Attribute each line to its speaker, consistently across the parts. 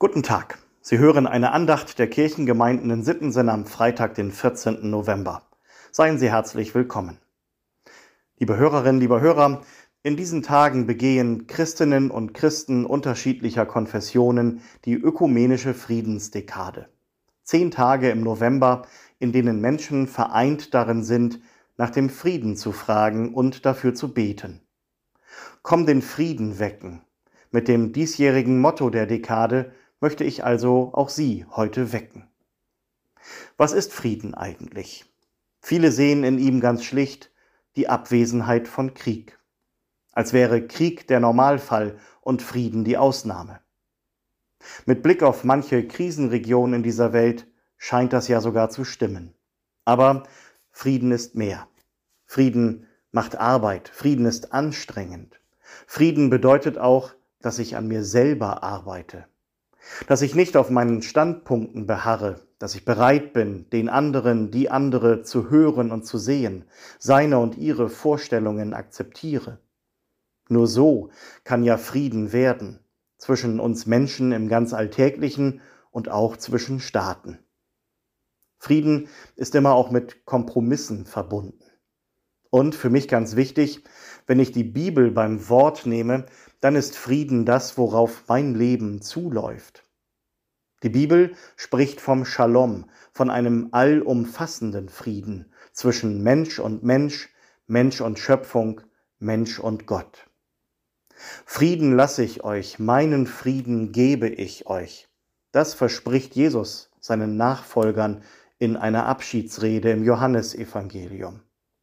Speaker 1: Guten Tag. Sie hören eine Andacht der Kirchengemeinden in Sittensen am Freitag, den 14. November. Seien Sie herzlich willkommen. Liebe Hörerinnen, lieber Hörer, in diesen Tagen begehen Christinnen und Christen unterschiedlicher Konfessionen die ökumenische Friedensdekade. 10 Tage im November, in denen Menschen vereint darin sind, nach dem Frieden zu fragen und dafür zu beten. Komm den Frieden wecken. Mit dem diesjährigen Motto der Dekade möchte ich also auch Sie heute wecken. Was ist Frieden eigentlich? Viele sehen in ihm ganz schlicht die Abwesenheit von Krieg. Als wäre Krieg der Normalfall und Frieden die Ausnahme. Mit Blick auf manche Krisenregionen in dieser Welt scheint das ja sogar zu stimmen. Aber Frieden ist mehr. Frieden macht Arbeit. Frieden ist anstrengend. Frieden bedeutet auch, dass ich an mir selber arbeite. Dass ich nicht auf meinen Standpunkten beharre, dass ich bereit bin, den anderen, die andere zu hören und zu sehen, seine und ihre Vorstellungen akzeptiere. Nur so kann ja Frieden werden, zwischen uns Menschen im ganz Alltäglichen und auch zwischen Staaten. Frieden ist immer auch mit Kompromissen verbunden. Und für mich ganz wichtig, wenn ich die Bibel beim Wort nehme, dann ist Frieden das, worauf mein Leben zuläuft. Die Bibel spricht vom Shalom, von einem allumfassenden Frieden zwischen Mensch und Mensch, Mensch und Schöpfung, Mensch und Gott. Frieden lasse ich euch, meinen Frieden gebe ich euch. Das verspricht Jesus seinen Nachfolgern in einer Abschiedsrede im Johannesevangelium.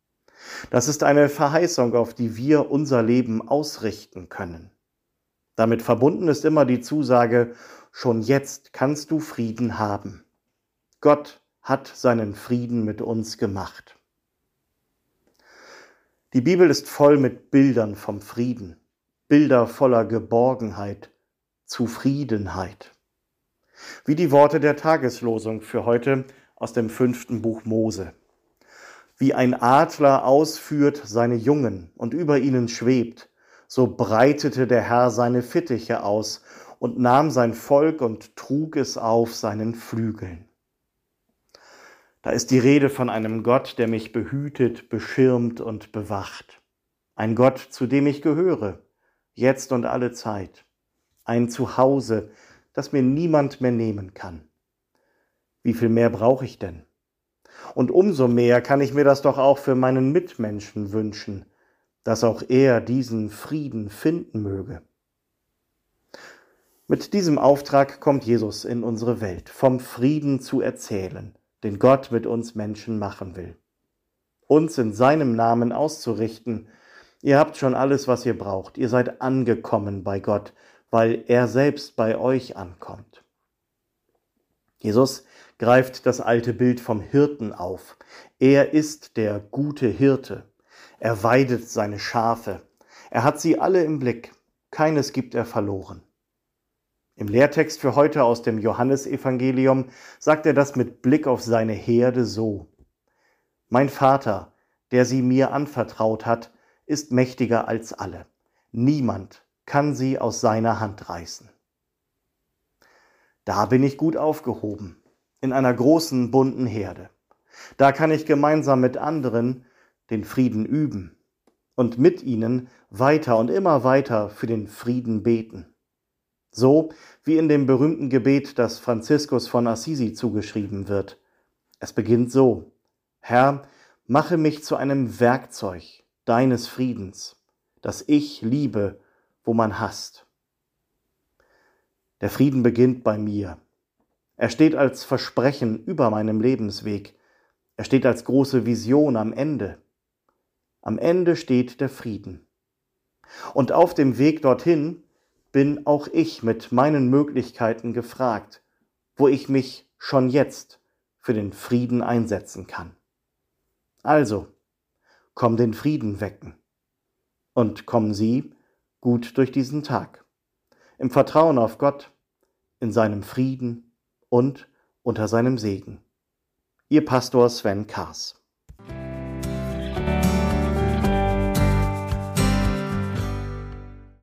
Speaker 1: Das ist eine Verheißung, auf die wir unser Leben ausrichten können. Damit verbunden ist immer die Zusage, schon jetzt kannst du Frieden haben. Gott hat seinen Frieden mit uns gemacht. Die Bibel ist voll mit Bildern vom Frieden, Bilder voller Geborgenheit, Zufriedenheit. Wie die Worte der Tageslosung für heute aus dem 5. Buch Mose. Wie ein Adler ausführt seine Jungen und über ihnen schwebt, so breitete der Herr seine Fittiche aus und nahm sein Volk und trug es auf seinen Flügeln. Da ist die Rede von einem Gott, der mich behütet, beschirmt und bewacht. Ein Gott, zu dem ich gehöre, jetzt und alle Zeit. Ein Zuhause, das mir niemand mehr nehmen kann. Wie viel mehr brauche ich denn? Und umso mehr kann ich mir das doch auch für meinen Mitmenschen wünschen, dass auch er diesen Frieden finden möge. Mit diesem Auftrag kommt Jesus in unsere Welt, vom Frieden zu erzählen, den Gott mit uns Menschen machen will. Uns in seinem Namen auszurichten, ihr habt schon alles, was ihr braucht, ihr seid angekommen bei Gott, weil er selbst bei euch ankommt. Jesus greift das alte Bild vom Hirten auf. Er ist der gute Hirte. Er weidet seine Schafe. Er hat sie alle im Blick. Keines gibt er verloren. Im Lehrtext für heute aus dem Johannesevangelium sagt er das mit Blick auf seine Herde so: Mein Vater, der sie mir anvertraut hat, ist mächtiger als alle. Niemand kann sie aus seiner Hand reißen. Da bin ich gut aufgehoben, in einer großen, bunten Herde. Da kann ich gemeinsam mit anderen den Frieden üben und mit ihnen weiter und immer weiter für den Frieden beten. So wie in dem berühmten Gebet, das Franziskus von Assisi zugeschrieben wird. Es beginnt so: Herr, mache mich zu einem Werkzeug deines Friedens, das ich liebe, wo man hasst. Der Frieden beginnt bei mir. Er steht als Versprechen über meinem Lebensweg. Er steht als große Vision am Ende. Am Ende steht der Frieden. Und auf dem Weg dorthin bin auch ich mit meinen Möglichkeiten gefragt, wo ich mich schon jetzt für den Frieden einsetzen kann. Also, komm den Frieden wecken. Und kommen Sie gut durch diesen Tag. Im Vertrauen auf Gott, in seinem Frieden und unter seinem Segen. Ihr Pastor Sven Kaas.